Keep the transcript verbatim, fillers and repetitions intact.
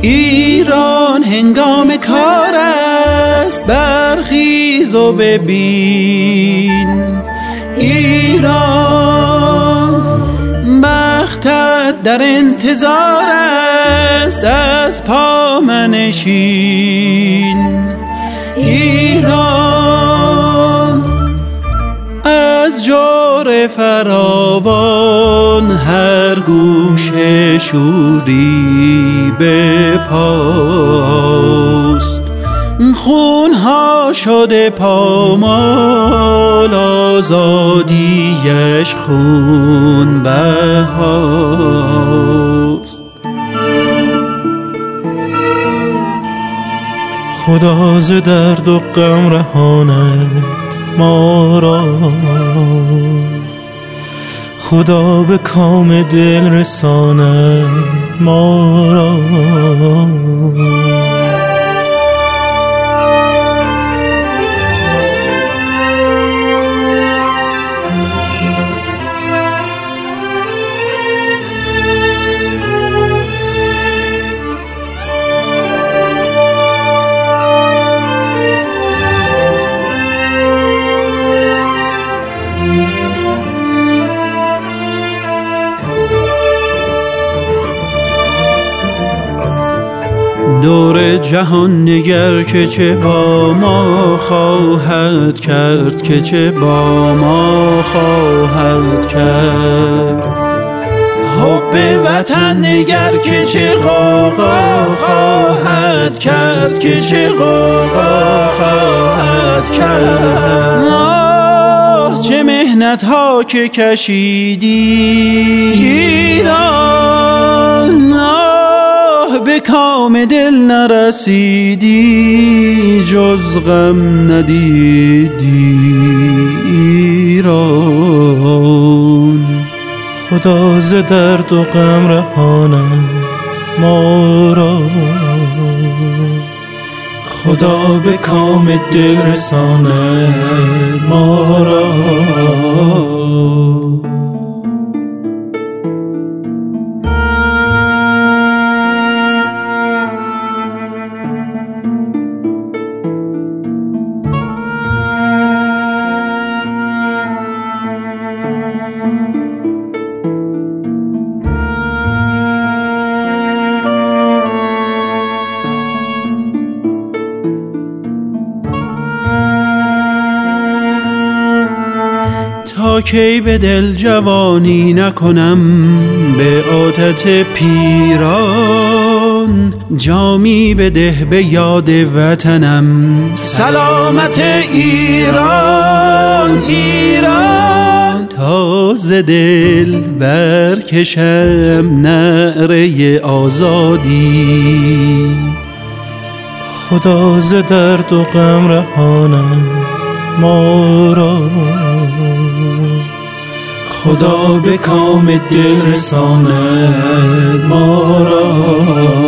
ایران هنگام کار است، برخیز و ببین. ایران بختت در انتظار است، از پا منشین. ایران از جور فراوان هر گوشه شوری به پاست. خونها شده پامال، آزادیش خون بهاست. خدا ز درد و غم رهاند ما را، خدا به کام دل رساند ما را. دور جهان نگر که چه با ما خواهد کرد، که چه با ما خواهد کرد. حب وطن نگر که چه غوغا خواهد کرد، که چه غوغا خواهد کرد. آه چه مهنت ها که کشیدی ایران، به کام دل نرسیدی، جز غم ندیدی ایران. خدا ز درد و غم رهاند ما را، خدا به کام دل رساند ما را. تا کی به دل جوانی نکنم به عادت پیران، جامی بده به یاد وطنم. سلامت ایران ایران، تا ز دل برکشم نعره آزادی. خدا ز درد و غم رهاند ما را، خدا به کام دل رساند ما را.